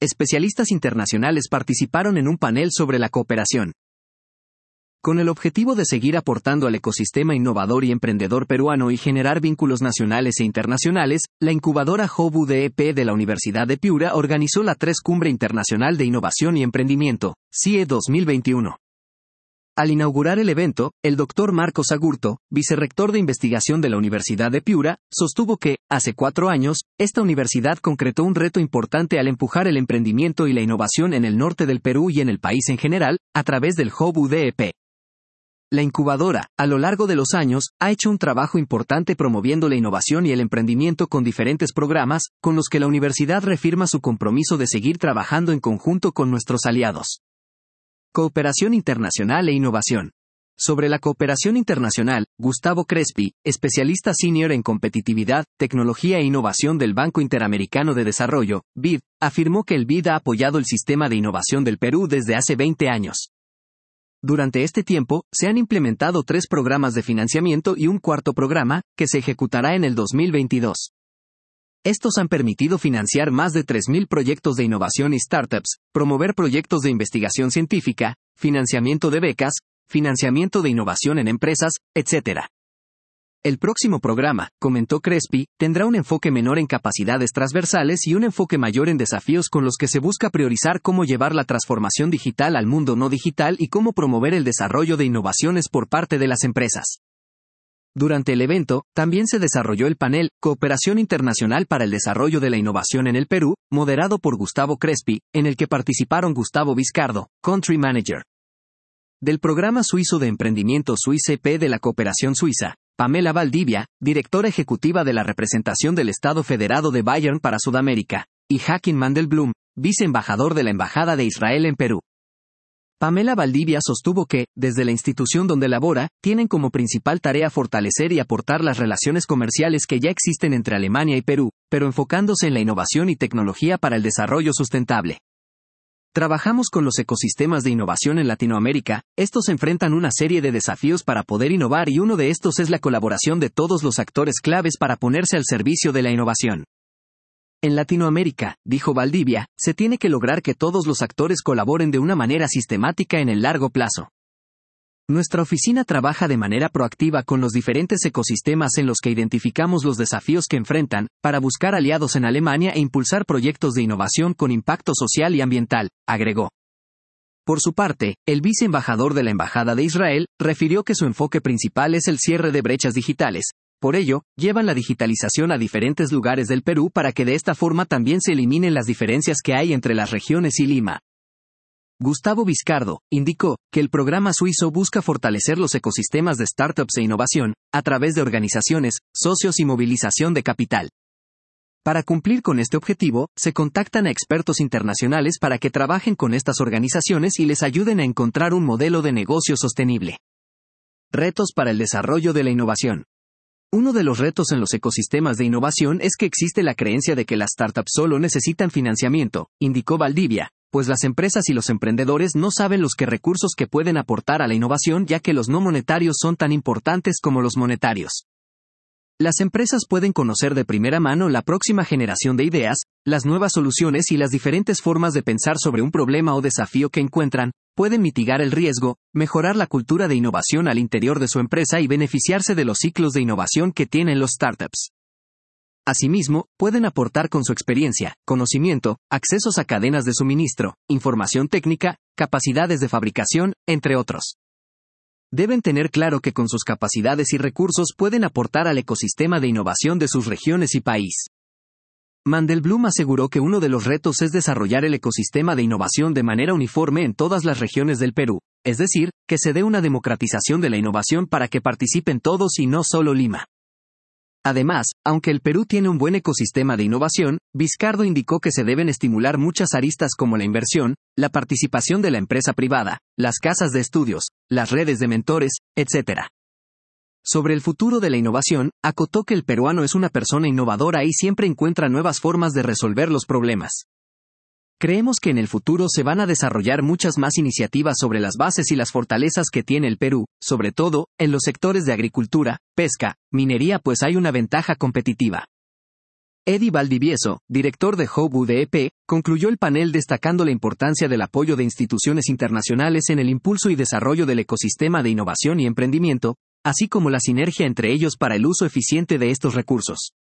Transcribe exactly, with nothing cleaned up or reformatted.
especialistas internacionales participaron en un panel sobre la cooperación. Con el objetivo de seguir aportando al ecosistema innovador y emprendedor peruano y generar vínculos nacionales e internacionales, la incubadora Hub U D E P de la Universidad de Piura organizó la tres Cumbre Internacional de Innovación y Emprendimiento, C I E dos mil veintiuno. Al inaugurar el evento, el doctor Marcos Agurto, vicerrector de investigación de la Universidad de Piura, sostuvo que, hace cuatro años, esta universidad concretó un reto importante al empujar el emprendimiento y la innovación en el norte del Perú y en el país en general, a través del Hub U D E P. La incubadora, a lo largo de los años, ha hecho un trabajo importante promoviendo la innovación y el emprendimiento con diferentes programas, con los que la universidad reafirma su compromiso de seguir trabajando en conjunto con nuestros aliados. Cooperación internacional e innovación. Sobre la cooperación internacional, Gustavo Crespi, especialista senior en competitividad, tecnología e innovación del Banco Interamericano de Desarrollo, B I D, afirmó que el B I D ha apoyado el sistema de innovación del Perú desde hace veinte años. Durante este tiempo, se han implementado tres programas de financiamiento y un cuarto programa, que se ejecutará en el dos mil veintidós. Estos han permitido financiar más de tres mil proyectos de innovación y startups, promover proyectos de investigación científica, financiamiento de becas, financiamiento de innovación en empresas, etcétera. El próximo programa, comentó Crespi, tendrá un enfoque menor en capacidades transversales y un enfoque mayor en desafíos con los que se busca priorizar cómo llevar la transformación digital al mundo no digital y cómo promover el desarrollo de innovaciones por parte de las empresas. Durante el evento, también se desarrolló el panel Cooperación Internacional para el Desarrollo de la Innovación en el Perú, moderado por Gustavo Crespi, en el que participaron Gustavo Vizcardo, Country Manager del Programa Suizo de Emprendimiento Suisse P de la Cooperación Suiza, Pamela Valdivia, directora ejecutiva de la representación del Estado Federado de Bayern para Sudamérica, y Hakim Mandelblum, viceembajador de la Embajada de Israel en Perú. Pamela Valdivia sostuvo que, desde la institución donde labora, tienen como principal tarea fortalecer y aportar las relaciones comerciales que ya existen entre Alemania y Perú, pero enfocándose en la innovación y tecnología para el desarrollo sustentable. Trabajamos con los ecosistemas de innovación en Latinoamérica, estos enfrentan una serie de desafíos para poder innovar y uno de estos es la colaboración de todos los actores claves para ponerse al servicio de la innovación. En Latinoamérica, dijo Valdivia, se tiene que lograr que todos los actores colaboren de una manera sistemática en el largo plazo. Nuestra oficina trabaja de manera proactiva con los diferentes ecosistemas en los que identificamos los desafíos que enfrentan, para buscar aliados en Alemania e impulsar proyectos de innovación con impacto social y ambiental, agregó. Por su parte, el viceembajador de la Embajada de Israel refirió que su enfoque principal es el cierre de brechas digitales. Por ello, llevan la digitalización a diferentes lugares del Perú para que de esta forma también se eliminen las diferencias que hay entre las regiones y Lima. Gustavo Vizcardo indicó que el programa suizo busca fortalecer los ecosistemas de startups e innovación, a través de organizaciones, socios y movilización de capital. Para cumplir con este objetivo, se contactan a expertos internacionales para que trabajen con estas organizaciones y les ayuden a encontrar un modelo de negocio sostenible. Retos para el desarrollo de la innovación. Uno de los retos en los ecosistemas de innovación es que existe la creencia de que las startups solo necesitan financiamiento, indicó Valdivia, pues las empresas y los emprendedores no saben los que recursos que pueden aportar a la innovación ya que los no monetarios son tan importantes como los monetarios. Las empresas pueden conocer de primera mano la próxima generación de ideas, las nuevas soluciones y las diferentes formas de pensar sobre un problema o desafío que encuentran, pueden mitigar el riesgo, mejorar la cultura de innovación al interior de su empresa y beneficiarse de los ciclos de innovación que tienen los startups. Asimismo, pueden aportar con su experiencia, conocimiento, accesos a cadenas de suministro, información técnica, capacidades de fabricación, entre otros. Deben tener claro que con sus capacidades y recursos pueden aportar al ecosistema de innovación de sus regiones y país. Mandelblum aseguró que uno de los retos es desarrollar el ecosistema de innovación de manera uniforme en todas las regiones del Perú, es decir, que se dé una democratización de la innovación para que participen todos y no solo Lima. Además, aunque el Perú tiene un buen ecosistema de innovación, Vizcardo indicó que se deben estimular muchas aristas como la inversión, la participación de la empresa privada, las casas de estudios, las redes de mentores, etcétera. Sobre el futuro de la innovación, acotó que el peruano es una persona innovadora y siempre encuentra nuevas formas de resolver los problemas. Creemos que en el futuro se van a desarrollar muchas más iniciativas sobre las bases y las fortalezas que tiene el Perú, sobre todo, en los sectores de agricultura, pesca, minería pues hay una ventaja competitiva. Eddie Valdivieso, director de Hub U D E P, concluyó el panel destacando la importancia del apoyo de instituciones internacionales en el impulso y desarrollo del ecosistema de innovación y emprendimiento, así como la sinergia entre ellos para el uso eficiente de estos recursos.